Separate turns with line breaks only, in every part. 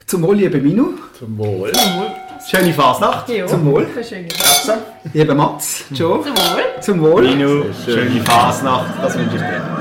Zum Wohl, liebe Minu.
Zum Wohl. Schöne Fasnacht.
Jo,
Zum Wohl.
schöne Fasnacht.
Lieber Mats, Joe.
Zum Wohl.
Zum Wohl.
Minu, schöne Fasnacht. Das wünsche ich dir.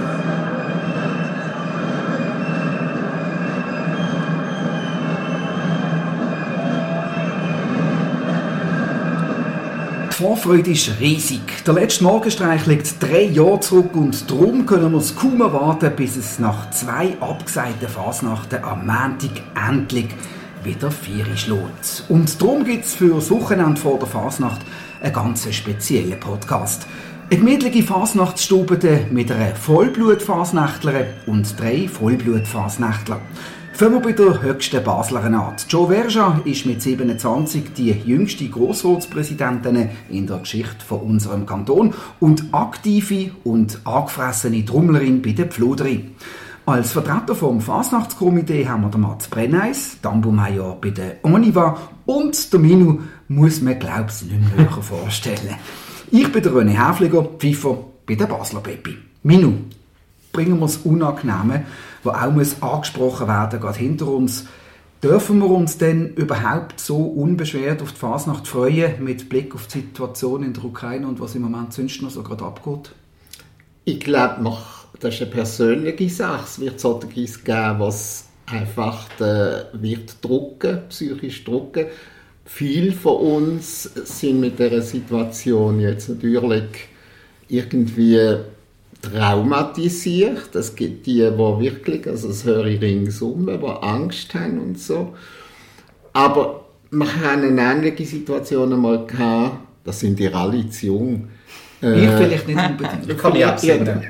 Die Vorfreude ist riesig. Der letzte Morgenstreich liegt 3 Jahre zurück und darum können wir es kaum erwarten, bis es nach 2 abgesagten Fasnachten am Montag endlich wieder Ferien schlägt. Und darum gibt es für das Wochenende vor der Fasnacht einen ganz speziellen Podcast. Eine gemütliche Fasnachtsstube mit einer Vollblut-Fasnächtlerin und 3 Vollblut-Fasnächtler. Fangen wir bei der höchsten Baslerin an. Joe Verja ist mit 27 die jüngste Grossratspräsidentin in der Geschichte von unserem Kanton und aktive und angefressene Trommlerin bei der Pfloderi. Als Vertreter vom Fasnachtskomitee haben wir den Mats Brenneis, Tambourmajor bei der Oniva und der Minu muss man, glaube ich, nicht mehr vorstellen. Ich bin der René Häfliger, Pfeifer bei der Basler Peppi. Minu, bringen wir das Unangenehme, das auch muss angesprochen werden, gerade hinter uns. Dürfen wir uns denn überhaupt so unbeschwert auf die Fasnacht freuen, mit Blick auf die Situation in der Ukraine und was im Moment sonst noch so gerade abgeht?
Ich glaube, das ist eine persönliche Sache. Es wird solches geben, was einfach wird drucken, psychisch drucken. Viele von uns sind mit dieser Situation jetzt natürlich irgendwie traumatisiert. Es gibt die wirklich, also das höre ich ringsum, die Angst haben und so. Aber wir haben eine ähnliche Situation einmal gehabt, das sind ihr alle zu jung.
Ich vielleicht nicht unbedingt.
Ich kann mich absenden.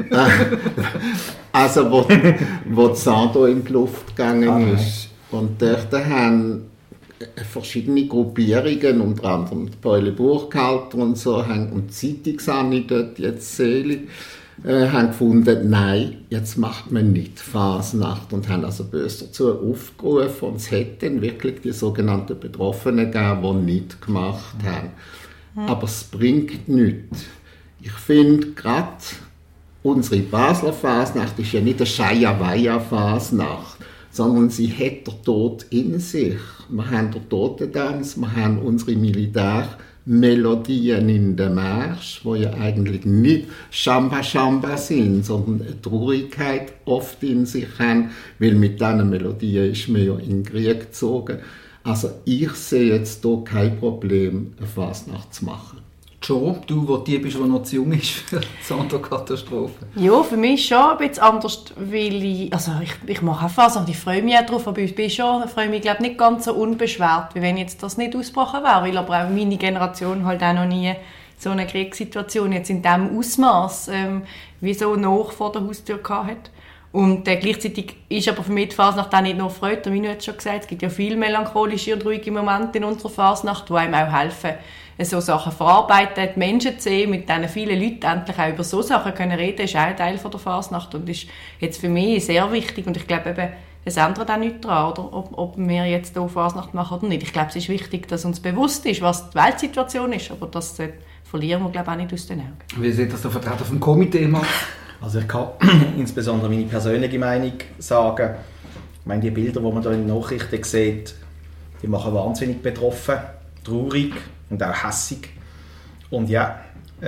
Also wo die Sando in die Luft gegangen ist. Und dort haben verschiedene Gruppierungen, unter anderem die Beule Burghalter und so, und die Zeitungsanni dort jetzt selig, haben gefunden, nein, jetzt macht man nicht Fasnacht und haben also böse dazu aufgerufen und es hätte wirklich die sogenannten Betroffenen gegeben, die nicht gemacht haben. Aber es bringt nichts. Ich finde, gerade unsere Basler Fasnacht ist ja nicht eine Scheiaweia-Fasnacht, sondern sie hat den Tod in sich. Wir haben den Totentanz, wir haben unsere Militärmelodien in den Marsch, die ja eigentlich nicht Shamba-Shamba sind, sondern eine Traurigkeit oft in sich haben, weil mit diesen Melodien ist man ja in den Krieg gezogen. Also ich sehe jetzt hier kein Problem, eine Fasnacht zu machen.
Joe, du, wo die bist, die noch zu jung ist für die Sando-Katastrophe.
Ja, für mich schon ein bisschen anders, weil ich mache auch Fasnacht, ich freue mich auch drauf, aber ich freue mich, glaube nicht ganz so unbeschwert, wie wenn jetzt das nicht ausgebrochen wäre, weil aber auch meine Generation halt auch noch nie so eine Kriegssituation jetzt in diesem Ausmaß wie so noch vor der Haustür hatte. Und gleichzeitig ist aber für mich die Fasnacht auch nicht nur Freude, der Minu hat es schon gesagt, es gibt ja viele melancholische und ruhige Momente in unserer Fasnacht, die einem auch helfen, so Sachen verarbeiten, die Menschen zu sehen, mit denen viele Leute endlich auch über so Sachen können reden, ist auch ein Teil von der Fasnacht und ist jetzt für mich sehr wichtig und ich glaube eben, es ändert auch nichts daran, oder? Ob wir jetzt hier Fasnacht machen oder nicht. Ich glaube, es ist wichtig, dass uns bewusst ist, was die Weltsituation ist, aber das verlieren wir, glaube ich, auch nicht aus den Augen.
Wie sieht das der Vertreter vom Komitee macht?
Also ich kann insbesondere meine persönliche Meinung sagen. Ich meine, die Bilder, die man da in den Nachrichten sieht, die machen wahnsinnig betroffen, traurig und auch hässig. Und ja,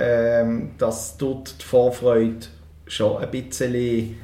das tut die Vorfreude schon ein bisschen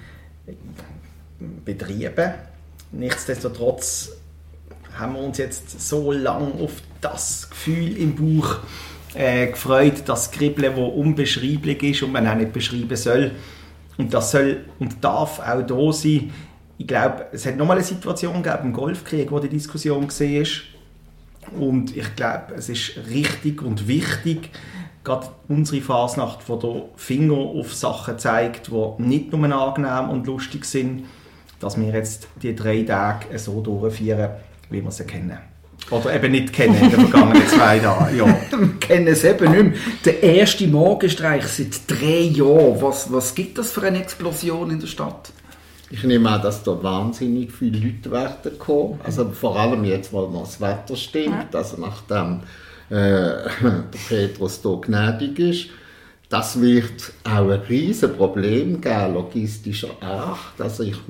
betrieben. Nichtsdestotrotz haben wir uns jetzt so lange auf das Gefühl im Bauch gefreut, das Kribbeln, das unbeschreiblich ist und man auch nicht beschreiben soll. Und das soll und darf auch da sein. Ich glaube, es hat nochmal eine Situation gegeben im Golfkrieg, wo die Diskussion war. Und ich glaube, es ist richtig und wichtig, gerade unsere Fasnacht, die den Finger auf Sachen zeigt, die nicht nur angenehm und lustig sind, dass wir jetzt die 3 Tage so durchführen, wie wir sie kennen. Oder eben nicht kennen in den vergangenen 2 Jahren. Ja.
Wir kennen es eben nicht mehr. Der erste Morgenstreich seit 3 Jahren. Was gibt das für eine Explosion in der Stadt?
Ich nehme an, dass da wahnsinnig viele Leute werden kommen. Also vor allem jetzt, weil noch das Wetter stimmt. Also nachdem der Petrus hier gnädig ist. Das wird auch ein riesen Problem geben, logistischer Art. Also ich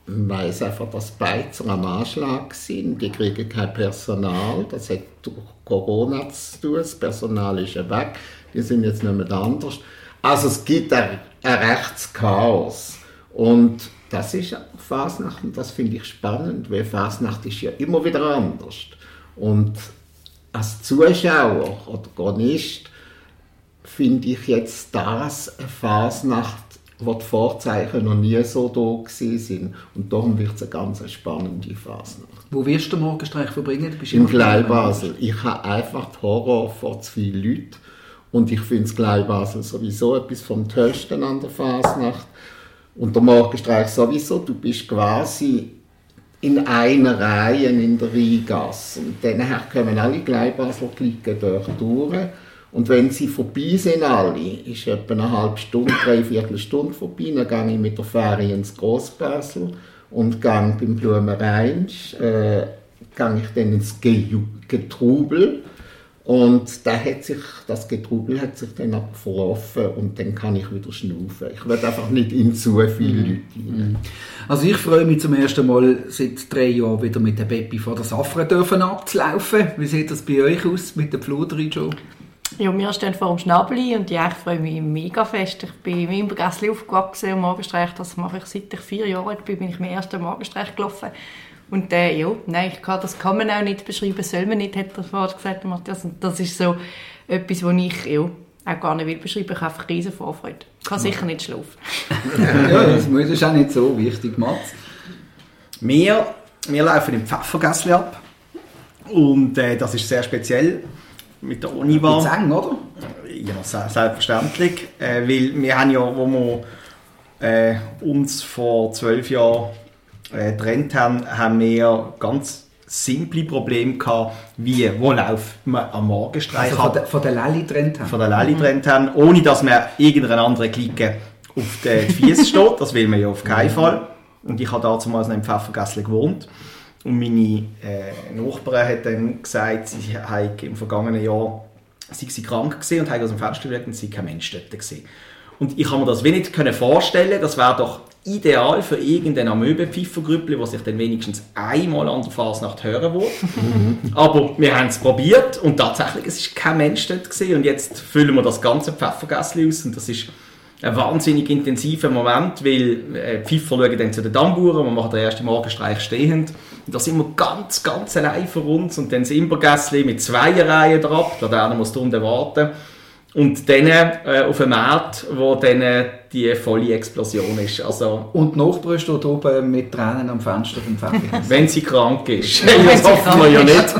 man weiss einfach, dass die Beizer am Anschlag sind. Die kriegen kein Personal. Das hat durch Corona zu tun. Das Personal ist ja weg. Die sind jetzt nicht mehr anders. Also es gibt ein rechtes Chaos. Und das ist Fasnacht und das finde ich spannend, weil Fasnacht ist ja immer wieder anders. Und als Zuschauer oder Chronist finde ich jetzt das eine Fasnacht, wo die Vorzeichen noch nie so da sind. Und darum wird es eine ganz spannende Fasnacht.
Wo wirst du den Morgenstreich verbringen?
Im Gleibasel. Ich habe einfach Horror vor zu vielen Leuten. Und ich finde das Gleibasel sowieso etwas vom Tollsten an der Fasnacht. Und der Morgenstreich sowieso. Du bist quasi in einer Reihe in der Rheingasse. Und dann kommen alle Gleibasler Klicken dort durch. Und wenn sie vorbei sind alle, ist etwa eine halbe Stunde, 3/4 Stunde vorbei, dann gehe ich mit der Fähre ins Grossbasel und gehe beim Blumenrheinsch, gehe ich dann ins Getrubel und das Getrubel hat sich dann aber verlaufen und dann kann ich wieder schnaufen. Ich will einfach nicht in zu viele Leute rein.
Also ich freue mich zum ersten Mal seit 3 Jahren wieder mit der Beppi von der Safra dürfen abzulaufen. Wie sieht das bei euch aus mit der Fluderi, Joe?
Ja, wir stehen vor dem Schnabeli und ja, ich freue mich mega fest. Ich bin im Imbergässli aufgewachsen und Morgenstreich, das mache ich seit ich 4 Jahre alt bin ich meinen ersten Morgenstreich gelaufen. Und das kann man auch nicht beschreiben, soll man nicht, hat er vorhin gesagt, Matthias. Und das ist so etwas, was ich auch gar nicht will beschreiben. Ich habe einfach riesen Vorfreude. Ich kann sicher nicht schlafen.
Ja, das ist auch nicht so wichtig, Mats.
Wir laufen im Pfeffergässli ab und das ist sehr speziell. Mit der Univa.
Mit eng, oder?
Ja, selbstverständlich. Weil wir haben ja, wo wir uns vor 12 Jahren getrennt haben wir ganz simple Probleme gehabt, wie, wo läuft man am Morgenstreich
also von der Lelli getrennt haben.
Von der Lelli getrennt haben, ohne dass man irgendeine andere Clique auf die Füße steht. Das will man ja auf keinen Fall. Und ich habe damals noch im Pfeffergässli gewohnt. Und meine Nachbarin hat dann gesagt, sie habe im vergangenen Jahr sie krank gewesen und habe aus dem Fenster geschaut und sie kein Mensch dort gesehen. Und ich kann mir das wenig vorstellen, das wäre doch ideal für irgendeine Amöben-Pfiffergrüppli, die sich dann wenigstens einmal an der Fasnacht hören will. Aber wir haben es probiert und tatsächlich, es war kein Mensch dort gewesen. Und jetzt füllen wir das ganze Pfeffergässli aus und das ist ein wahnsinnig intensiver Moment, weil Pfiffer schauen dann zu den Tamburen, wir machen den ersten Morgenstreich stehend. Und da sind wir ganz, ganz allein für uns und dann das Imbergässli mit 2 Reihen drauf, da werden wir eine Stunde warten. Und dann auf dem Markt, wo dann die volle Explosion ist. Also,
und die Nachbarin steht oben mit Tränen am Fenster vom Pfeffergässli.
Wenn sie krank ist. Das hoffen wir ja nicht.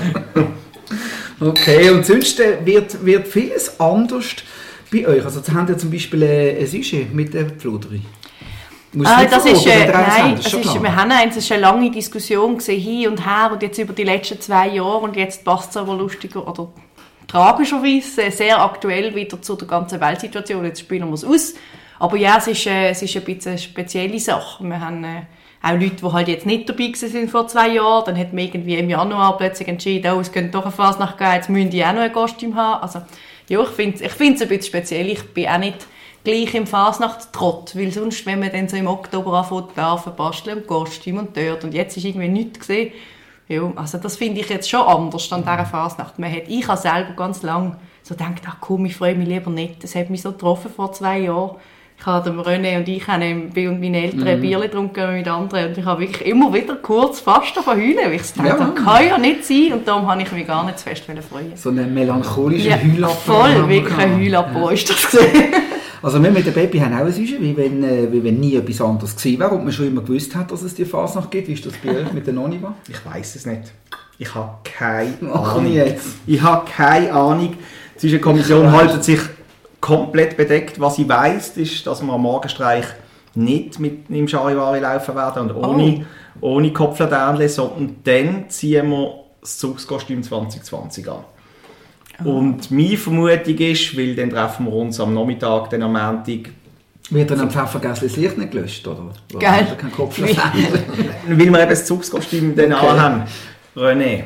Okay, und sonst wird vieles anders bei euch. Also jetzt haben wir zum Beispiel ein Sujet mit der Fluderi.
Das ist wir haben eins, es ist eine lange Diskussion hin und her und jetzt über die letzten 2 Jahre und jetzt passt es aber lustiger oder tragischerweise sehr aktuell wieder zu der ganzen Weltsituation. Jetzt spielen wir es aus. Aber ja, es ist ein bisschen eine spezielle Sache. Wir haben auch Leute, die halt jetzt nicht dabei waren vor 2 Jahren. Dann hat man irgendwie im Januar plötzlich entschieden, es könnte doch eine Fasnacht geben, jetzt müssen die auch noch ein Kostüm haben. Also, ja, ich finde es ein bisschen speziell. Ich bin auch nicht gleich im Fasnachtstrott, weil sonst, wenn man dann so im Oktober anfängt, basteln und Kostüm und dort und jetzt ist irgendwie nichts gesehen. Ja, also das finde ich jetzt schon anders an dieser Fasnacht. Ich habe selber ganz lange so gedacht, ach komm, ich freue mich lieber nicht. Das hat mich so getroffen vor 2 Jahren. Ich habe René und ich haben und meine Eltern ein Bier getrunken mit anderen und ich habe wirklich immer wieder kurz fast davon heulen, weil ich dachte, das kann ja nicht sein und darum habe ich mich gar nicht zu fest freuen.
So eine melancholische Heulabbau.
Voll, wirklich ein Heulabbau ist das gewesen.
Also wir mit der Baby haben auch ein Sujet, wie wenn nie etwas anderes gewesen wäre und man schon immer gewusst hat, dass es die Fasnacht gibt. Wie ist das bei euch mit der Noniva?
Ich weiss es nicht. Ich habe keine Ahnung. Ich habe keine Ahnung. Die Zwischenkommission hält sich komplett bedeckt. Was ich weiss, ist, dass wir am Morgenstreich nicht mit dem Charivari laufen werden und ohne Kopflaterne, sondern dann ziehen wir das Zugskostüm 2020 an. Und meine Vermutung ist, weil dann treffen wir uns am Nachmittag, dann am Montag.
Wird dann am Pfeffergässli das Licht nicht gelöscht, oder?
Geil.
Kein Kopf
Weil wir eben das Zugskostüm dann anhaben. René.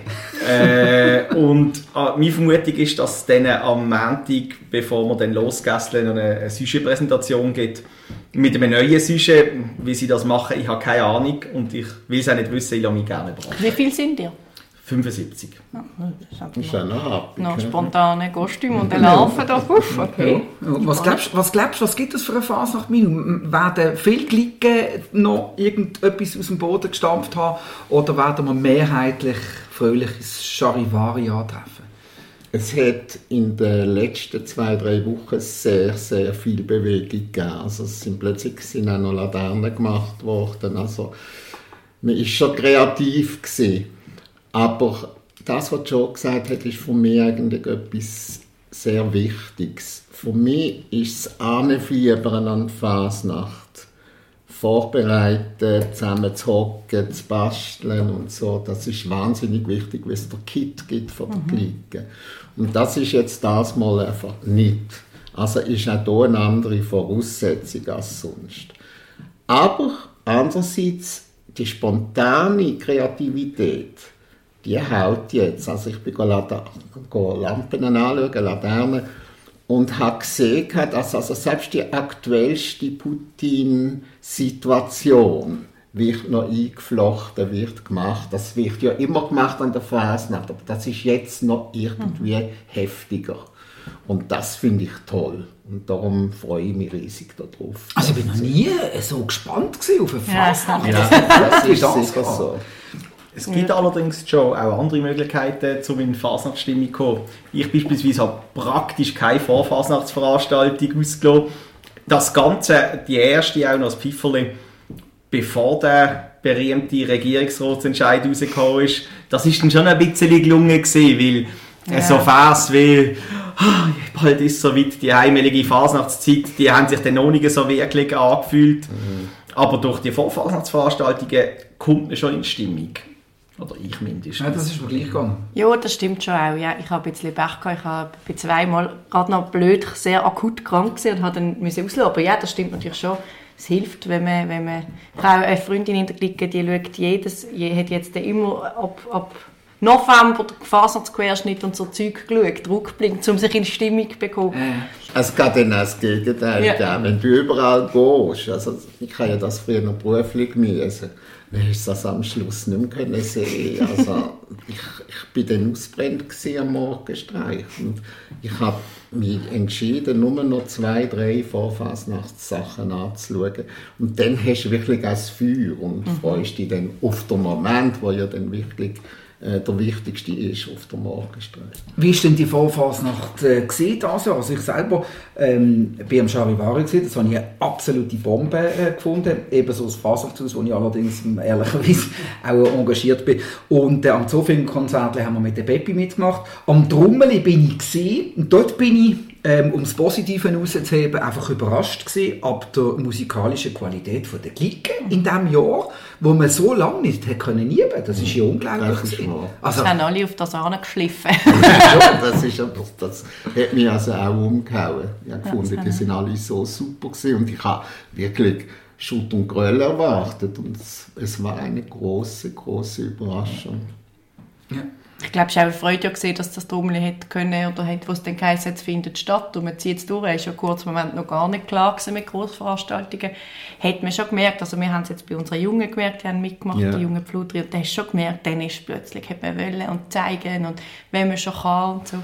Und meine Vermutung ist, dass es dann am Montag, bevor wir dann losgässeln und eine Sujet-Präsentation gibt, mit einem neuen Sujet, wie sie das machen, ich habe keine Ahnung und ich will es auch nicht wissen, ich lasse mich gerne überraschen.
Wie viel sind ihr?
75.
Ja,
Das ist ja noch happy.
noch spontane Kostüme und eine Larve da drauf. Okay.
Was glaubst du, was gibt es für eine Fasnacht? Werden viele Glicken noch irgendetwas aus dem Boden gestampft haben oder werden wir mehrheitlich fröhliches Charivari antreffen?
Es hat in den letzten 2-3 Wochen sehr, sehr viel Bewegung gegeben. Also plötzlich sind auch noch Laternen gemacht worden. Also man war schon kreativ gewesen. Aber das, was Joe gesagt hat, ist für mich eigentlich etwas sehr Wichtiges. Für mich ist das Anfiebern an die Fasnacht, vorbereiten, zusammen zu hocken, zu basteln und so, das ist wahnsinnig wichtig, weil es der Kit gibt von der Clique. Und das ist jetzt das Mal einfach nicht. Also ist auch hier eine andere Voraussetzung als sonst. Aber andererseits, die spontane Kreativität, die haut jetzt. Also ich bin Lampen anschauen, Laternen, und habe gesehen, dass also selbst die aktuellste Putin-Situation wird noch eingeflochten, wird gemacht. Das wird ja immer gemacht an der Fasnacht, aber das ist jetzt noch irgendwie heftiger. Und das finde ich toll. Und darum freue ich mich riesig darauf.
Also ich bin noch nie so gespannt auf eine Fasnacht.
Ja, das ist sicher so.
Es gibt allerdings schon auch andere Möglichkeiten, um in Fasnachtsstimmung zu kommen. Ich beispielsweise habe praktisch keine Vorfasnachtsveranstaltung ausgelassen. Das Ganze, die erste auch noch das Pfifferli, bevor der berühmte Regierungsratsentscheid rausgekommen ist, das ist dann schon ein bisschen gelungen gewesen, weil so Vers wie bald ist es soweit, die heimelige Fasnachtszeit, die haben sich dann noch nicht so wirklich angefühlt. Aber durch die Vorfasnachtsveranstaltungen kommt man schon in Stimmung. Oder ich mindestens.
Ja, das ist mir gleich gegangen.
Ja, das stimmt schon auch. Ja, ich habe ein bisschen Pech gehabt. Ich bin zweimal gerade noch blöd, sehr akut krank gewesen und musste dann auslassen. Aber ja, das stimmt natürlich schon. Es hilft, wenn man ich habe eine Freundin in der Clique, die schaut hat jetzt immer ab November den Fasnachtsquerschnitt und so Zeug geschaut, rückblickend, um sich in Stimmung zu bekommen.
Es geht dann auch das Gegenteil. Ja. Wenn du überall gehst, also ich habe ja das früher noch beruflich müssen, dann hast du das am Schluss nicht mehr sehen. Also ich bin dann ausgebrannt am Morgenstreich und ich habe mich entschieden, nur noch 2-3 Vorfasnachtssachen anzuschauen. Und dann hast du wirklich das Feuer und freust dich dann auf den Moment, wo ja dann wirklich der wichtigste ist auf der Morgenstreich.
Wie war denn die Vorfasnacht gesehen? Also ich selber bin am Charivari gesehen, das habe ich eine absolute Bombe gefunden. Ebenso das Fasnachtshaus, wo ich allerdings ehrlicherweise auch engagiert bin. Und am Zofingen-Konzert haben wir mit der Peppi mitgemacht. Am Trummeli bin ich gesehen und dort bin ich, um das Positive herauszuheben, einfach überrascht gewesen ab der musikalischen Qualität von der Clique in diesem Jahr, wo man so lange nicht üben konnte. Das ist ja unglaublich.
Also, haben alle auf das angeschliffen.
Ja, das hat mich also auch umgehauen. Ich habe gefunden, die sind alle so super gewesen und ich habe wirklich Schutt und Gröll erwartet und es war eine große Überraschung.
Ja. Ich glaube, es war auch eine Freude gesehen, dass das Trommel hätte können oder hat, wo es dann geheißen hat, es findet statt und man zieht es durch. Es war ja kurz Moment noch gar nicht klar mit Grossveranstaltungen. Hat man schon gemerkt, also wir haben es jetzt bei unseren Jungen gemerkt, die haben mitgemacht, die jungen Flutri, und da hast du schon gemerkt, dann ist plötzlich, hat man wollen und zeigen und wenn man schon kann und so.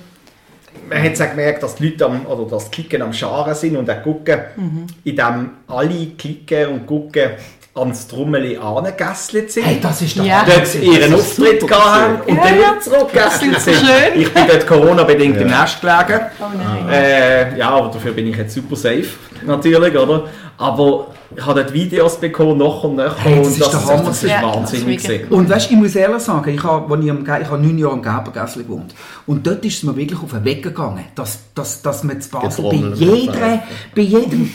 Man hat auch gemerkt, dass die Leute dass die Klicken am Scharen sind und auch gucken, in dem alle Klicken und gucken ans Trommeli angegesselt sind.
Hey, das ist doch
dort ihren Auftritt gehabt und dann wieder zurückgegesselt sind.
Schön.
Ich bin dort Corona-bedingt im Nest gelegen.
Oh nein.
Ja, aber dafür bin ich jetzt super safe, natürlich, oder? Aber ich habe dort Videos bekommen, noch und noch.
Hey,
das ist
wahnsinnig
gewesen.
Und weißt, ich muss ehrlich sagen, ich habe 9 Jahre am Gebergässli gewohnt. Und dort ist es mir wirklich auf den Weg gegangen, dass man zu Basel bei jedem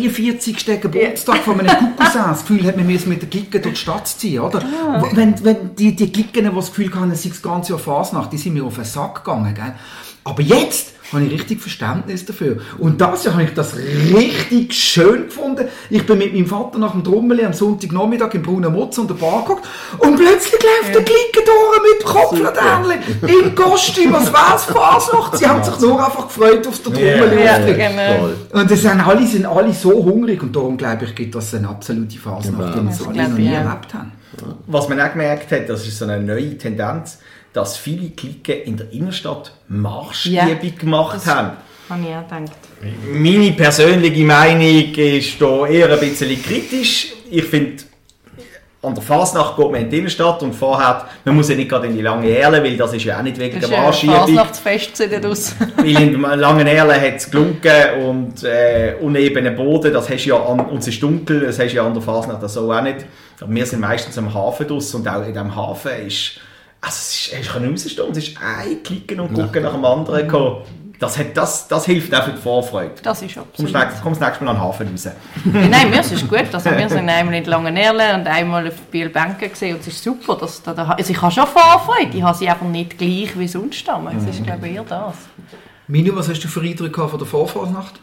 43. Geburtstag von einem Kuckucksaus das Gefühl hat, wir müssen mit der Clique durch die Stadt ziehen, oder? Wenn die Clicken, die das Gefühl hatten, es sei das ganze Jahr Fasnacht, die sind mir auf den Sack gegangen, gell? Aber jetzt habe ich richtig Verständnis dafür. Und das Jahr habe ich das richtig schön gefunden. Ich bin mit meinem Vater nach dem Trommeli am Sonntagnachmittag im Braunen Motz an der Bar geguckt und plötzlich läuft der Glicke durch mit Kopflaternchen im Kostüm. Was wär's Fasnacht? Sie haben sich nur einfach gefreut auf der Trommeli.
Ja, genau.
Und es sind alle so hungrig und darum glaube ich, gibt das eine absolute Fasnacht, die wir so noch nie erlebt haben.
Was man auch gemerkt hat, das ist so eine neue Tendenz, dass viele Cliquen in der Innenstadt Marschübung gemacht haben.
Habe ich auch gedacht.
Meine persönliche Meinung ist da eher ein bisschen kritisch. Ich finde, an der Fasnacht geht man in die Innenstadt und vorher, man muss ja nicht gerade in die Lange Erle, weil das ist ja auch nicht wegen der Marschübung.
Fasnachtsfest sieht aus.
Weil in der Langen Erle hat es gelunken und unebenen Boden, das hast ja und es ist dunkel, das hast ja an der Fasnacht so auch nicht. Aber wir sind meistens am Hafen draus und auch in diesem Hafen ist, also es ist ein rausstehen, es ist ein Klicken und Gucken nach dem anderen gekommen. Das hilft auch für die Vorfreude.
Das ist absolut.
Kommst das nächste Mal an den Hafen raus.
Nein, mir ist es gut. Also wir sind einmal in Langenerle und einmal auf Biel-Benken gesehen und es ist super. Also ich habe schon Vorfreude, ich habe sie einfach nicht gleich wie sonst. Es ist, glaube ich, eher das.
Minu, was hast du für Eindrücke von der Vorfasnacht?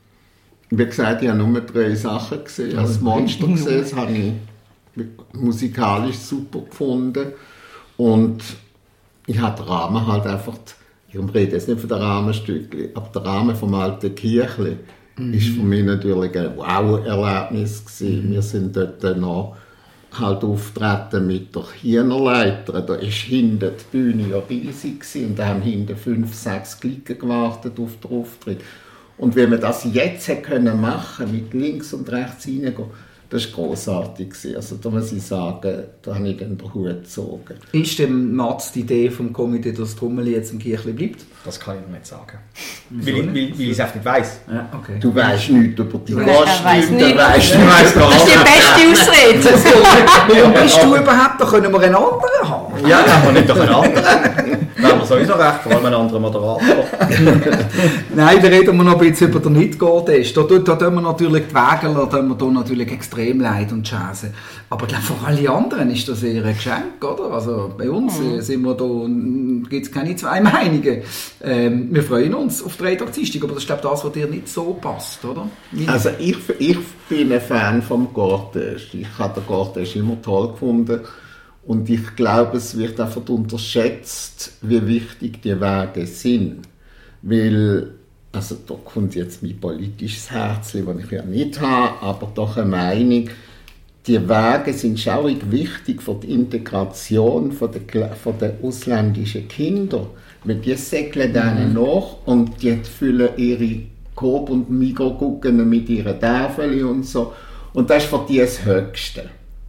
Wie gesagt, ich habe nur 3 Sachen gesehen. Das Monster gesehen, das habe ich musikalisch super gefunden. Und ich habe den Rahmen halt einfach, ich rede jetzt nicht von den Rahmenstückchen, aber der Rahmen vom alten Kirchli ist für mich natürlich ein Wow-Erlebnis gewesen. Wir sind dort noch halt auftreten mit der Hühnerleiter. Da ist hinten die Bühne ja riesig gewesen, und da haben hinten 5, 6 Klicken gewartet auf den Auftritt. Und wenn man das jetzt hätte können machen, mit links und rechts reingehen, das war grossartig. Also da muss ich sagen, da habe ich dann den Hut gezogen.
Ist dem Mats die Idee vom Komitee, dass Trommeli jetzt im Kirchli bleibt?
Das kann ich nicht sagen. Weil ich es einfach nicht weiss.
Ja, okay.
Du weisst nichts über die
weiss
Gaststätte,
nicht.
das ist
Die beste Ausrede.
Warum bist du überhaupt? Da können wir einen anderen haben.
Ja, dann haben wir nicht doch einen anderen. Da haben wir sowieso recht, vor allem einen anderen Moderator.
Nein, da reden wir noch ein bisschen über den Nicht-Go-Test. Da tun wir natürlich die Wägler, da tun wir natürlich extrem leid und schäsen. Aber ich glaube, für alle anderen ist das eher ein Geschenk, oder? Also bei uns sind wir da, gibt es keine 2 Meinungen. Wir freuen uns auf die Redaktion, aber das ist, glaube ich, das, was dir nicht so passt, oder?
Also ich bin ein Fan vom Gortest. Ich habe den Gortest immer toll gefunden. Und ich glaube, es wird einfach unterschätzt, wie wichtig die Wege sind. Weil, also da kommt jetzt mein politisches Herzchen, das ich ja nicht habe, aber doch eine Meinung, die Wege sind schaurig wichtig für die Integration von den ausländischen Kindern. Weil die segeln denen nach und die füllen ihre Coop- und Migros-Gucken mit ihren Täfeln und so. Und das ist für die das Höchste.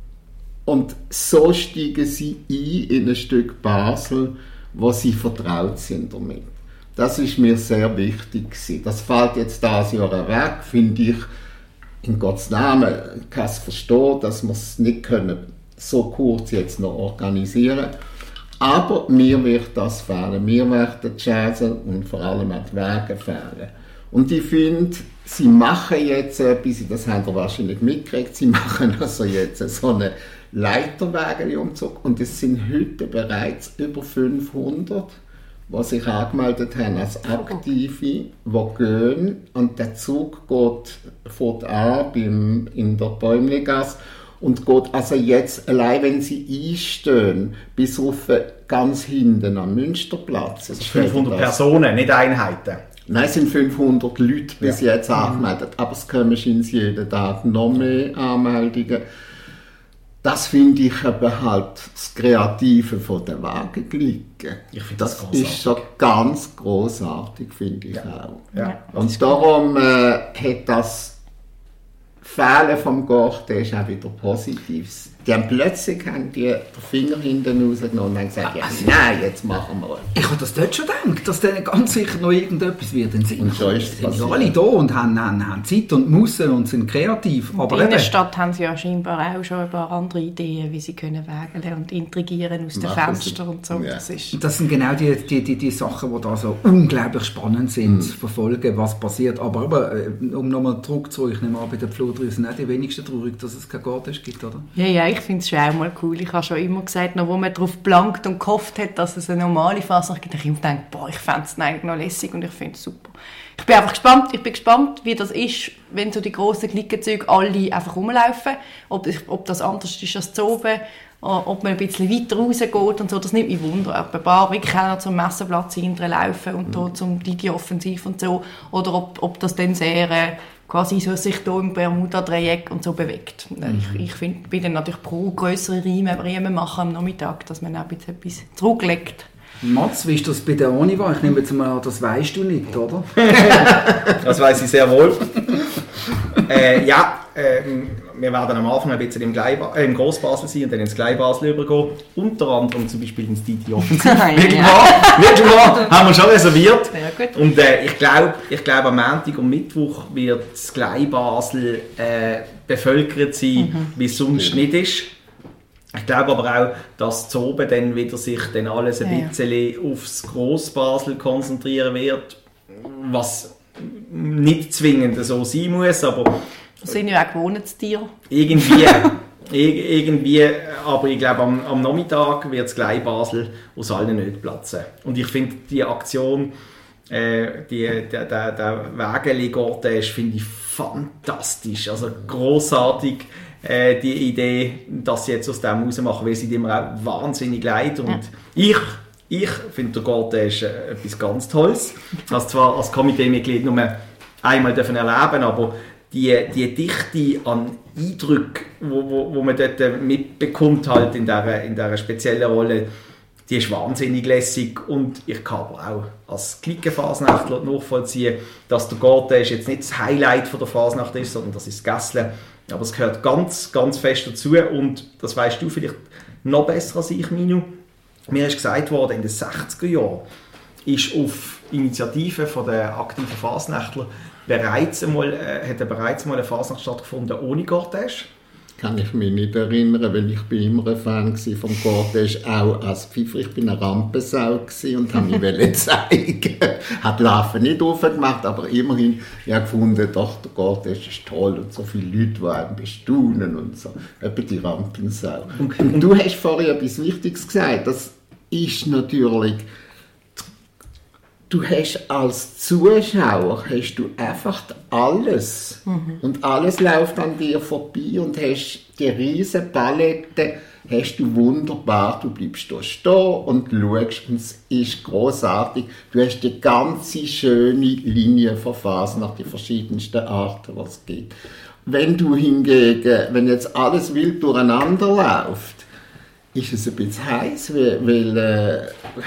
Und so steigen sie in ein Stück Basel, wo sie vertraut sind damit. Das ist mir sehr wichtig gewesen. Das fällt jetzt dieses Jahr weg, finde ich. In Gottes Namen kann ich verstehen, dass wir es nicht können, so kurz jetzt noch organisieren können. Aber mir wird das fehlen. Mir werden die Chancen und vor allem auch die Wege fehlen. Und ich finde, sie machen jetzt etwas, das haben wir wahrscheinlich mitgekriegt, sie machen also jetzt so eine Leiterwägelumzug und es sind heute bereits über 500, die sich angemeldet haben als Aktive, die gehen, und der Zug fährt an in der Bäumligasse und geht also jetzt, allein wenn sie einstehen, bis auf ganz hinten am Münsterplatz.
Das sind 500 Personen, nicht Einheiten.
Nein, es sind 500 Leute bis jetzt angemeldet, aber es kommen jeden Tag noch mehr Anmeldungen. Das finde ich eben halt das Kreative von der Wagenglicken.
Ich finde
das ist so ganz grossartig, finde ich auch.
Ja.
Und darum hat das Fehlen vom Gortest auch wieder Positives. Die haben plötzlich den Finger hinten rausgenommen und haben gesagt, ja, nein, jetzt machen wir es.
Ich habe das dort schon gedacht, dass denen ganz sicher noch irgendetwas wird. Dann sind
so ist es
sind ja alle da und haben Zeit und müssen und sind kreativ. Aber
in der Stadt haben sie ja scheinbar auch schon ein paar andere Ideen, wie sie können wägeln und intrigieren aus den Fenstern und so.
Ja.
Das sind genau die Sachen, die da so unglaublich spannend sind, zu verfolgen, was passiert. Aber um nochmal zurückzurück, ich nehme an, bei den Pflodern sind auch die wenigsten traurig, dass es kein Gortest gibt, oder?
Ja, ich finde es schon auch mal cool. Ich habe schon immer gesagt, noch, wo man darauf blankt und gehofft hat, dass es eine normale Fasnacht gibt, ich immer gedacht, ich fände es eigentlich noch lässig und ich finde es super. Ich bin einfach gespannt. Ich bin gespannt, wie das ist, wenn so die grossen Klickenzüge alle einfach rumlaufen. Ob das anders ist als zu oben, ob man ein bisschen weiter rausgeht und so. Das nimmt mich Wunder. Ob ein paar wirklich auch noch zum Messenplatz laufen und da zum Digi-Offensiv und so. Oder ob das dann sehr quasi so sich hier im Bermuda-Dreieck und so bewegt. Ich bin dann natürlich pro grössere Riemen machen am Nachmittag, dass man auch etwas zurücklegt.
Mats, wie ist das bei der Uni war? Ich nehme jetzt mal an, das weisst du nicht, oder?
Das weiss ich sehr wohl. Wir werden am Anfang ein bisschen im Grossbasel sein und dann ins Kleinbasel übergehen. Unter anderem zum Beispiel ins Didi Offensiv. Irgendwann haben wir schon reserviert.
Sehr gut.
Und ich glaube, am Montag und Mittwoch wird das Kleinbasel bevölkert sein, wie es sonst nicht ist. Ich glaube aber auch, dass zu oben dann wieder sich dann alles ein bisschen aufs Grossbasel konzentrieren wird, was nicht zwingend so sein muss, aber
Wir sind ja auch Gewohnheitstiere.
irgendwie, aber ich glaube, am Nachmittag wird es gleich Basel aus allen Nöten platzen. Und ich finde die Aktion, der Wägeli-Cortège finde ich fantastisch, also grossartig. Die Idee, dass sie jetzt aus dem rausmachen, weil sie immer auch wahnsinnig leid. Und ich finde der Cortège etwas ganz Tolles. Das zwar als Komiteemitglied nur einmal erleben, aber die Dichte an Eindrücken, wo man dort mitbekommt halt in dieser speziellen Rolle, die ist wahnsinnig lässig. Und ich kann aber auch als Klickenfasnachtler nachvollziehen, dass der Cortège jetzt nicht das Highlight von der Fasnacht ist, sondern das ist das Gässle. Aber es gehört ganz, ganz fest dazu und das weißt du vielleicht noch besser als ich, Minu. Mir ist gesagt worden, in den 60er Jahren ist auf Initiative von der aktiven Fasnächtler bereits einmal eine Fasnacht stattgefunden ohne Cortège.
Kann ich mich nicht erinnern, weil ich bin immer ein Fan vom Cortège, auch als Pfeifer. Ich bin eine Rampensau und habe mich zeigen. Hat die Larve nicht aufgemacht, aber immerhin habe ich gefunden, doch, der Cortège ist toll und so viele Leute, die einen bestaunen und so. Etwa die Rampensau. Und du hast vorhin etwas Wichtiges gesagt, das ist natürlich... Du hast als Zuschauer einfach alles. Und alles läuft an dir vorbei und hast die riesen Palette, hast du wunderbar. Du bleibst da stehen und schaust und es ist grossartig. Du hast die ganze schöne Linie von Fasnacht, die verschiedensten Arten, was es gibt. Wenn jetzt alles wild durcheinander läuft, ist es ein bisschen heiß, weil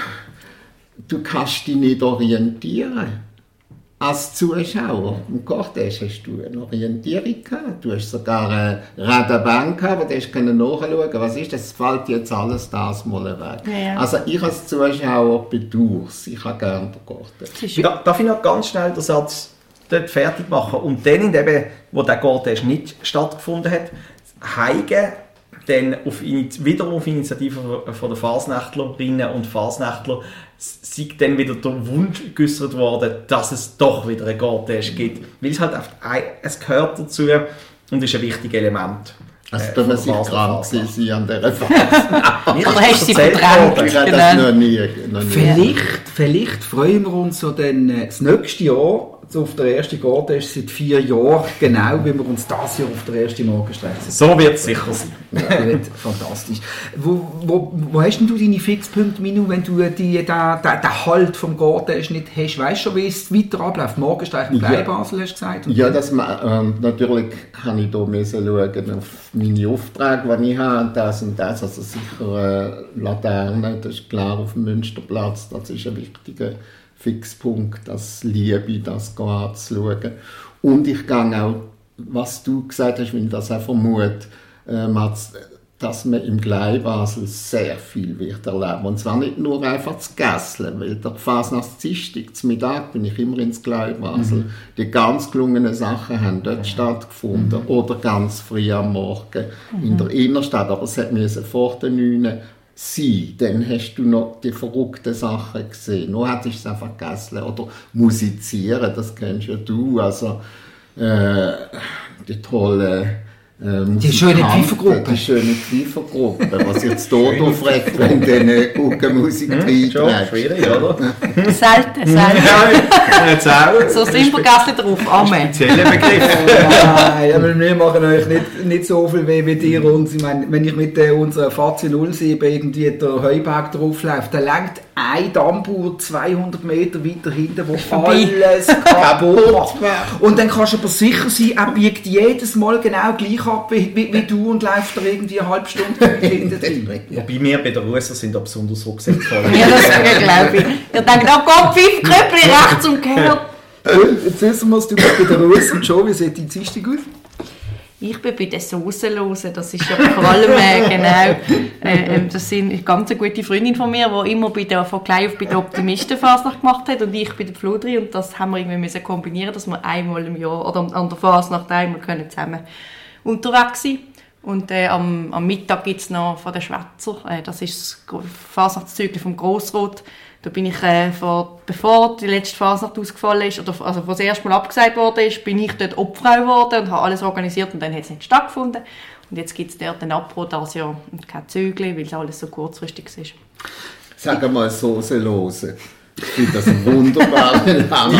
du kannst dich nicht orientieren. Als Zuschauer im Cortège hast du eine Orientierung gehabt. Du hast sogar eine Radarbank gehabt, wo du nachschauen konntest, was ist das? Es fällt jetzt alles das mal weg.
Ja.
Also ich als Zuschauer bedauere es. Ich habe gerne den Cortège.
Darf ich noch ganz schnell den Satz dort fertig machen? Und dann, wo der Cortège nicht stattgefunden hat, Heige dann wiederum auf Initiative von den Fasnächtlerinnen und Fasnächtler sei dann wieder der Wunsch geäußert worden, dass es doch wieder ein Cortège gibt. Weil es halt es gehört dazu und ist ein wichtiges Element.
Also da muss ich krank sein an dieser Fasnacht.
Aber hast du sie verdrängt?
Ich habe das noch nie.
Vielleicht freuen wir uns so dann das nächste Jahr auf der ersten Cortège seit 4 Jahren, genau wie wir uns das Jahr auf der ersten Morgenstreich sind.
So wird es sicher sein.
Ja, wird fantastisch. Wo hast denn du deine Fixpunkte, Minu, wenn du den Halt vom Cortège nicht hast? Weißt du schon, wie es weiter abläuft? Morgenstreich in Kleinbasel, hast du gesagt?
Ja, natürlich kann ich hier schauen auf meine Aufträge, die ich habe, das und das. Also sicher Laterne, das ist klar auf dem Münsterplatz, das ist ein wichtiger Fixpunkt, das liebe, das anzuschauen. Und ich gehe auch, was du gesagt hast, wenn ich das auch vermute, Mats, dass man im Kleinbasel sehr viel wird erleben. Und zwar nicht nur einfach das Gässeln, weil der Fasnachtsdienstag, zum Mittag bin ich immer ins Kleinbasel. Die ganz gelungenen Sachen haben dort stattgefunden. Oder ganz früh am Morgen in der Innenstadt. Aber es musste vor den 9 sein, dann hast du noch die verrückten Sachen gesehen. Nur hättest du es einfach gegessen. Oder musizieren, das kennst ja du. Also die tollen
Die schöne Pfeifergruppe.
Die schöne Pfeifergruppe, was jetzt dort aufregt, wenn diese Guggenmusik
schon schwierig, oder?
Selten.
Ja, jetzt auch.
So sind wir Gäste drauf. Amen.
Spezieller Begriff.
Nein, aber wir machen euch nicht so viel weh wie dir. Und ich meine, wenn ich mit unserer Fazit 07 irgendwie der Heuberg draufläuft, dann lenkt ein Dammbauer 200 Meter weiter hinten, wo alles kaputt macht. Und dann kannst du aber sicher sein, er biegt jedes Mal genau gleich ab wie du und läuft da irgendwie eine halbe Stunde hinten drin.
Ja. Bei mir bei den Russer sind da besonders rücksichtlich.
Ja, das glaube ich. Ich denke, oh Gott, 5 Kröpfchen rechts umgekehrt.
Und jetzt wissen wir es, du bist bei der Russen schon. Wie sieht dein Dienstag aus?
Ich bin bei den Soßenlosen, das ist ja vor allem das sind eine ganz gute Freundin von mir, die immer von klein auf bei der Optimisten-Fasnacht gemacht hat und ich bei der Fludri, und das haben wir irgendwie müssen kombinieren, dass wir einmal im Jahr oder an der Fasnacht einmal können zusammen unterwegs sein. Und am Mittag gibt es noch von den Schwätzer, das ist das Fasnachtszügel vom Grossrot. Da bin ich, bevor die letzte Fasnacht ausgefallen ist, also wo das erste Mal abgesagt worden ist, bin ich dort Obfrau geworden und habe alles organisiert und dann hat es nicht stattgefunden. Und jetzt gibt es dort ein Apro dieses Jahr und kein Zügel, weil es alles so kurzfristig ist.
Sagen wir Soßenlose. Ich finde das ein wunderbarer Name.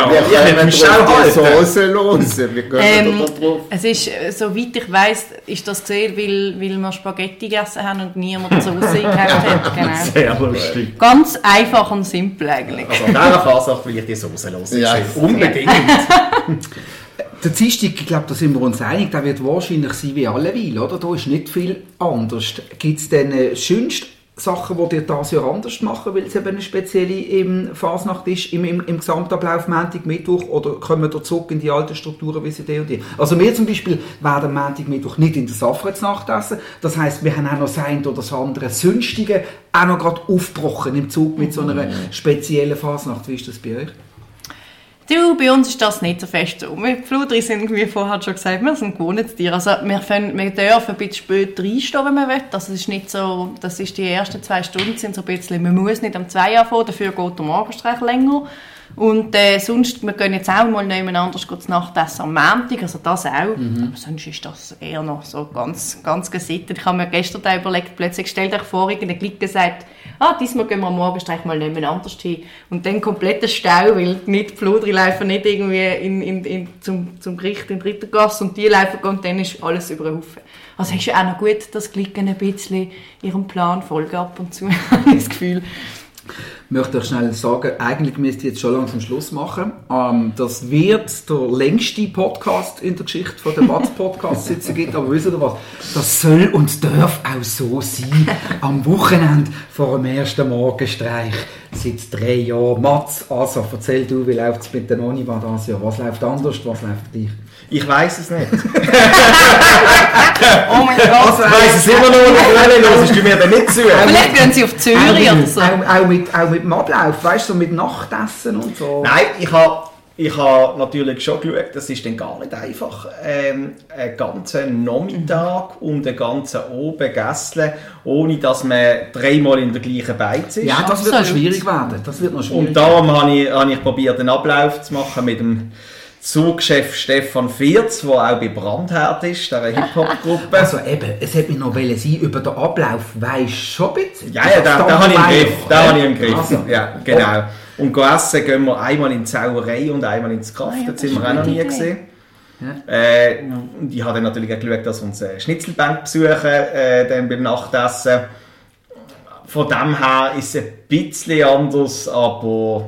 Soßenlose. Wir gehen da drauf.
Es ist, soweit ich weiss, ist das gesehen, weil wir Spaghetti gegessen haben und niemand Soße eingekauft hat. Genau.
Sehr lustig.
Ganz einfach und simpel eigentlich.
Also an dieser Fasnacht will ich die Soßenlose.
Ja,
unbedingt.
Der Dienstag, ich glaube, da sind wir uns einig, der wird wahrscheinlich sein wie alle Weil, oder? Da ist nicht viel anders. Gibt es denn schönste Sachen, die dir dieses Jahr anders machen, weil es eben eine spezielle Fasnacht ist, im Gesamtablauf Montag, Mittwoch, oder kommen wir zurück in die alten Strukturen, wie sie die und die? Also wir zum Beispiel werden Montag, Mittwoch nicht in der Safretsnacht essen. Das heisst, wir haben auch noch das eine oder das andere Sonstige auch noch gerade aufgebrochen im Zug mit so einer speziellen Fasnacht. Wie ist das bei euch?
Du, bei uns ist das nicht so fest so. Wir Fludri sind, wie vorher schon gesagt, wir sind gewohnt Tiere. Also wir dürfen ein bisschen spät reinstehen, wenn man will. Also es ist nicht so, das ist die ersten 2 Stunden sind so ein bisschen, man muss nicht um 2 anfangen, dafür geht der Morgenstreich länger. Und sonst, wir gehen jetzt auch mal nebeneinander zu Nachtessen am Montag, also das auch. Aber sonst ist das eher noch so ganz gesittet. Ich habe mir gestern überlegt, plötzlich stellt euch vor, irgendein Glied sagt, diesmal gehen wir am Morgenstreich mal nebeneinander hin. Und dann kompletter Stau, weil nicht die Fludri laufen nicht irgendwie zum Gericht in die Rittergasse und die laufen und dann ist alles über den Haufen. Also ist ja auch noch gut, dass die Glied ein bisschen ihrem Plan folgen ab und zu, habe ich das Gefühl.
Ich möchte euch schnell sagen, eigentlich müsst ihr jetzt schon langsam Schluss machen. Das wird der längste Podcast in der Geschichte von der Batz-Podcast sitzen gibt, aber wisst ihr was? Das soll und darf auch so sein. Am Wochenende vor dem ersten Morgenstreich seit 3 Jahren. Mats, also erzähl du, wie läuft es mit der Noniva dieses Jahr? Was läuft anders, was läuft für dich?
Ich weiss es nicht.
Oh mein Gott.
Ich weiss es immer noch nicht. Hörst du mir aber nicht zu?
Vielleicht gehen sie auf Zürich oder so.
Auch mit dem Ablauf, weißt du, so mit Nachtessen und so.
Nein, ich habe natürlich schon geschaut, das ist dann gar nicht einfach. Einen ganzen Nachmittag und einen ganzen Abend gegessen, ohne dass man 3-mal in der gleichen Beiz ist.
Ja, das wird noch schwierig werden.
Und darum habe ich probiert, einen Ablauf zu machen mit dem Zugchef Stefan Vierz, der auch bei Brandherd ist, dieser Hip-Hop-Gruppe.
Also eben, es hätte mich noch sein, über den Ablauf weisst schon ein bisschen.
Ja, den habe ich im Griff.
Also.
Ja, genau. Und essen gehen wir einmal in die Sauerei und einmal ins Kraft. Das sind wir auch noch nie gesehen. Ja. Und ich habe dann natürlich auch geschaut, dass wir uns eine Schnitzelbank besuchen, dann beim Nachtessen. Von dem her ist es ein bisschen anders, aber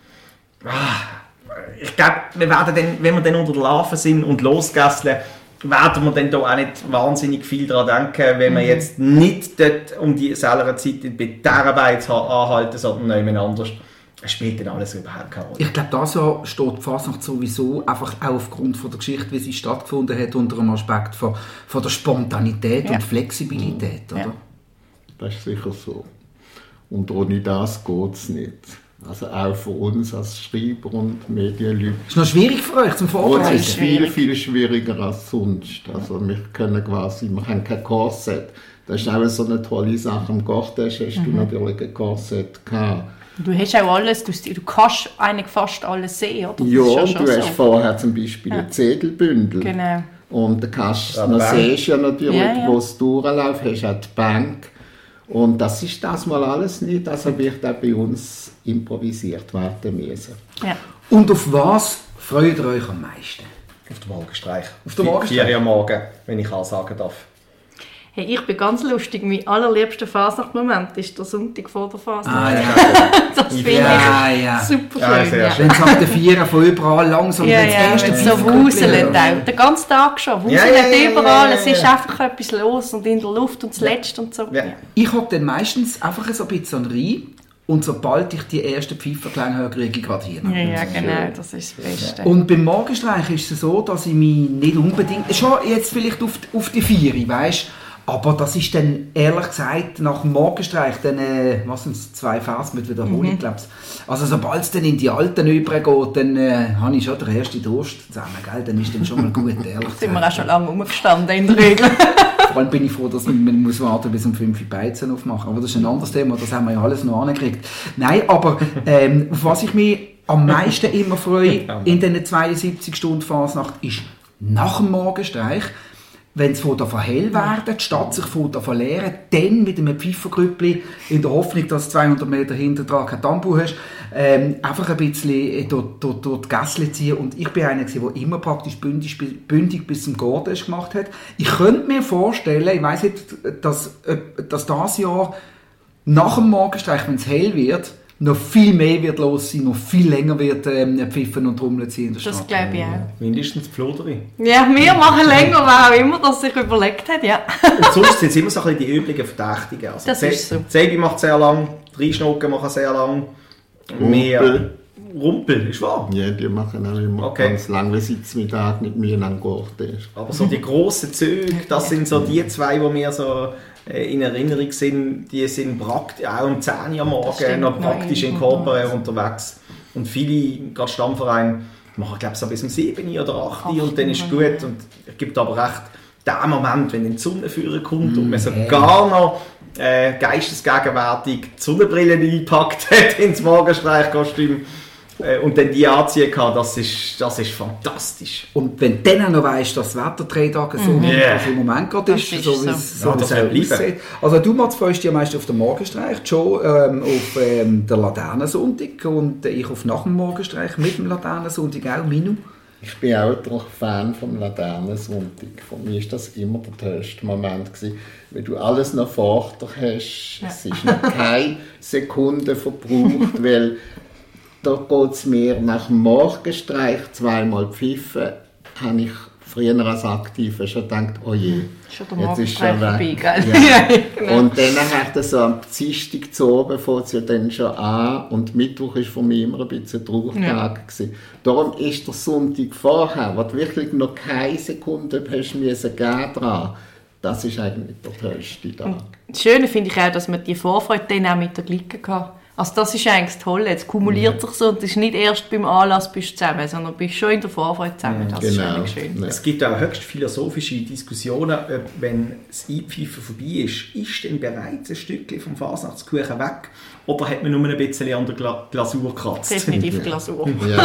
ich glaube, wir werden dann, wenn wir dann unter der Larve sind und losgegessen, werden wir dann da auch nicht wahnsinnig viel daran denken, wenn wir jetzt nicht dort um die selber Zeit bei dieser Beiz anhalten, sondern jemand anders. Es spielt dann alles überhaupt keine Rolle.
Ich glaube, das Jahr steht die Fasnacht sowieso einfach auch aufgrund von der Geschichte, wie sie stattgefunden hat, unter dem Aspekt von der Spontanität und Flexibilität. Oder?
Das ist sicher so. Und ohne das geht es nicht. Also auch für uns als Schreiber und Medienleute.
Ist noch schwierig für euch zum Vorbereiten?
Es ist viel, viel schwieriger als sonst. Also wir haben kein Korsett. Das ist auch so eine tolle Sache. Am Gortisch hast du natürlich ein Korsett gehabt.
Du hast auch alles, du kannst eigentlich fast alles sehen, oder?
Ja, und du hast vorher zum Beispiel ein Zedelbündel.
Genau.
Und dann siehst du ja natürlich, wo es durchläuft, hast auch die Bank. Und das ist das mal alles nicht, also wird auch bei uns improvisiert werden müssen.
Ja.
Und auf was freut ihr euch am meisten?
Auf den Morgenstreich.
Auf den Morgenstreich?
4 Uhr morgen, wenn ich sagen darf.
Hey, ich bin ganz lustig. Mein allerliebster Fasnachtmoment ist der Sonntag vor der Fasnacht. Das finde ich super schön. Ja.
Wenn es ab der 4 von überall langsam
wenn es so wuselt auch. Den ganzen Tag schon. Wuselt überall. Es ist einfach etwas los und in der Luft und das Letzte und so.
Ja. Ich habe dann meistens einfach so ein bisschen rein und sobald ich die ersten Pfeiferkleine höre, kriege ich gerade hier.
Ja, genau. Das ist das Beste.
Und beim Morgenstreich ist es so, dass ich mich nicht unbedingt... Schon jetzt vielleicht auf die 4, weißt du? Aber das ist dann, ehrlich gesagt, nach dem Morgenstreich, dann, was sind es, 2 Vers mit Wiederholung, glaube ich. Also sobald es dann in die Alten übergeht, dann habe ich schon den ersten Durst zusammen, gell? Dann ist dann schon mal gut, ehrlich gesagt.
Sind wir auch schon lange rumgestanden in der Regel.
Vor allem bin ich froh, dass man muss warten bis um 5 Uhr Beizen aufmachen. Aber das ist ein anderes Thema, das haben wir ja alles noch angekriegt. Nein, aber auf was ich mich am meisten immer freue in diesen 72 Stunden Fasnacht ist nach dem Morgenstreich, wenn es hell werden, die Stadt sich verleeren, dann mit einem Pfeifergrüppli, in der Hoffnung, dass du 200 Meter hinter dran kein Tambu hast, einfach ein bisschen durch die Gässle ziehen. Und ich bin einer, der immer praktisch bündig bis zum Gorden gemacht hat. Ich könnte mir vorstellen, ich weiss nicht, dass das Jahr nach dem Morgenstreich, wenn es hell wird, noch viel mehr wird los sein, noch viel länger wird pfiffen und trommeln ziehen in der Stadt.
Das glaube ich auch.
Mindestens die Floderi.
Ja, wir machen länger, wer auch immer das sich überlegt hat, ja.
Und sonst sind es immer so ein bisschen die üblichen Verdächtigen. Also
das ist so.
Zebi macht sehr lang, 3 Schnocken machen sehr lang. Rumpel, ist wahr?
Ja, die machen auch immer ganz lang, weil Sitzmittag nicht mehr lang geworden ist.
Aber so die grossen Züge, das sind so die 2, die mir so in Erinnerung sind, die sind praktisch auch um 10 Uhr am Morgen noch praktisch in Korpore unterwegs. Und viele, gerade Stammvereine, machen glaube ich so bis um 7 oder 8 Uhr und dann ist gut. Und es gibt aber recht den Moment, wenn die Sonne führen kommt und man sogar noch geistesgegenwärtig die Sonnenbrille eingepackt hat ins Morgenstreichkostüm und dann die anziehen kann, das ist fantastisch.
Und wenn du dann noch weißt, dass das Wetter so im Moment gerade ist, so wie es aussieht. Also du, Mats, freust dich am meisten auf den Morgenstreich, Joe auf den Laternensonntag und ich auf nach dem Morgenstreich mit dem Laternensonntag auch, Minu.
Ich bin auch doch Fan vom Laternensonntag. Für mich war das immer der tollste Moment gewesen, weil du alles noch vor dir hast. Ja. Es ist noch keine Sekunde verbraucht, weil da geht es mir nach dem Morgenstreich 2-mal pfiffen, habe ich früher als Aktiver schon gedacht, oh je, jetzt ist schon weg. Ja. Genau. Und dann hat er so am Dienstag zu oben, fängt es ja dann schon an und Mittwoch war für mich immer ein bisschen ein Trauertag. Ja. Darum ist der Sonntag vorher, wo du wirklich noch keine Sekunde hast müssen geben dran, das ist eigentlich der tollste Tag.
Das Schöne finde ich auch, dass man die Vorfreude dann auch mit der Glicke hatte. Also das ist eigentlich das Tolle, es kumuliert sich so und es ist nicht erst beim Anlass bist du zusammen, sondern bist schon in der Vorfreude zusammen. Das ist eigentlich schön.
Ja. Es gibt auch höchst philosophische Diskussionen, ob, wenn das Einpfeifen vorbei ist denn bereits ein Stückchen vom Fasnachtskuchen weg oder hat man nur ein bisschen an der Glasur gekratzt?
Definitiv Glasur.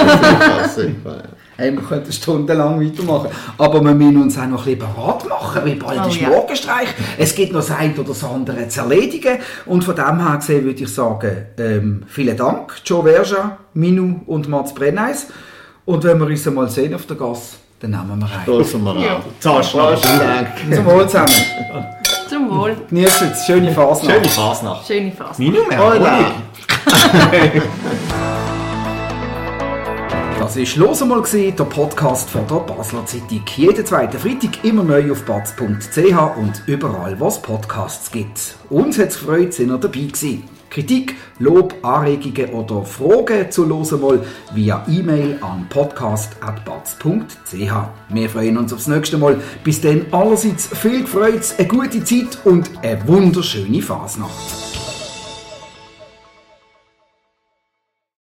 Ja, super.
Hey, wir könnten stundenlang weitermachen, aber wir müssen uns auch noch ein bisschen bereit machen, wie bald ist Morgenstreich. Es gibt noch das eine oder das andere zu erledigen und von dem her gesehen würde ich sagen, vielen Dank, Joe Verja, Minu und Mats Brenneis. Und wenn wir uns einmal sehen auf der Gasse, dann nehmen wir rein.
Stoßen wir an.
Zum Wohl zusammen.
Zum Wohl.
Genießt es, schöne Fasnacht.
Schöne Fasnacht.
Schöne Fasnacht.
Minu mehr.
Das war «Los einmal», der Podcast von der Basler Zeitung. Jeden zweiten Freitag immer neu auf batz.ch und überall, wo es Podcasts gibt. Uns hat es gefreut, sind ihr dabei gewesen. Kritik, Lob, Anregungen oder Fragen zu «Los einmal» via E-Mail an podcast@batz.ch. Wir freuen uns aufs nächste Mal. Bis dann allerseits viel Freude, eine gute Zeit und eine wunderschöne Fasnacht.